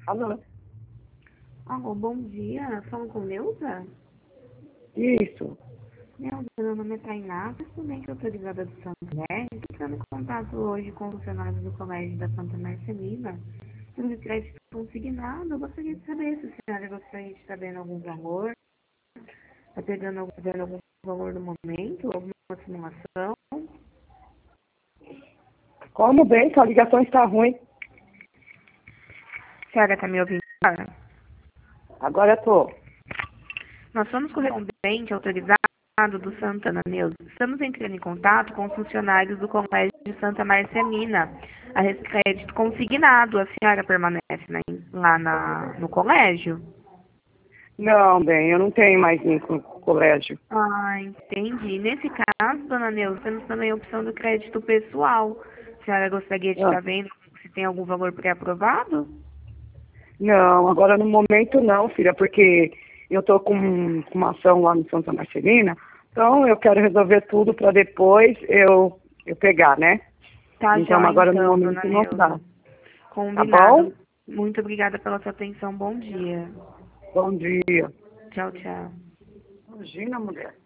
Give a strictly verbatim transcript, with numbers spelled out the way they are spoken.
Alô? Alô, bom dia. Falo com Neuza? Isso. Neuza, meu nome é Tainá, estudante autorizada do Santo André. Estou entrando em contato hoje com funcionários do Colégio da Santa Marcelina. Sobre crédito consignado, eu gostaria de saber se a senhora gostaria de estar vendo algum valor, está pegando algum, vendo algum valor no momento, alguma simulação. Como bem? Sua ligação está ruim. A senhora está me ouvindo? Agora eu tô. Nós somos correspondente autorizado do Santana Neuza. Estamos entrando em contato com os funcionários do Colégio de Santa Marcelina a respeito de crédito consignado. A senhora permanece na- lá na, no colégio? Não, bem, eu não tenho mais nem com o colégio. Ah, entendi. Nesse caso, dona Neuza, temos também a opção do crédito pessoal. A senhora gostaria de Ah, estar vendo se tem algum valor pré-aprovado? não, agora no momento não, filha, porque eu tô com com uma ação lá no Santa Marcelina, então eu quero resolver tudo para depois eu, eu pegar, né? Tá Então joia, agora no então, dona momento não dá. Neuza. Tá bom? Combinado. Muito obrigada pela sua atenção. Bom dia. Bom dia. Tchau, tchau. Imagina, mulher.